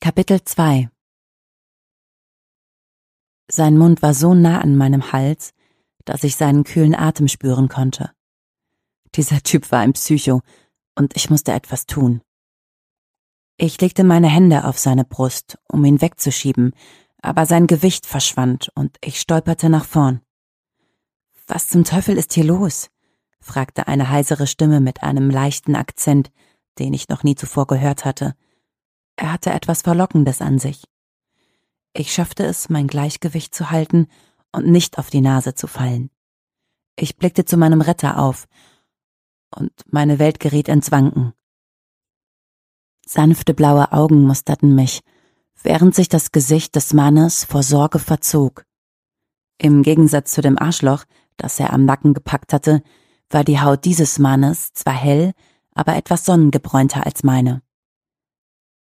Kapitel 2. Sein Mund war so nah an meinem Hals, dass ich seinen kühlen Atem spüren konnte. Dieser Typ war ein Psycho, und ich musste etwas tun. Ich legte meine Hände auf seine Brust, um ihn wegzuschieben, aber sein Gewicht verschwand und ich stolperte nach vorn. »Was zum Teufel ist hier los?« fragte eine heisere Stimme mit einem leichten Akzent, den ich noch nie zuvor gehört hatte. Er hatte etwas Verlockendes an sich. Ich schaffte es, mein Gleichgewicht zu halten und nicht auf die Nase zu fallen. Ich blickte zu meinem Retter auf, und meine Welt geriet ins Wanken. Sanfte blaue Augen musterten mich, während sich das Gesicht des Mannes vor Sorge verzog. Im Gegensatz zu dem Arschloch, das er am Nacken gepackt hatte, war die Haut dieses Mannes zwar hell, aber etwas sonnengebräunter als meine.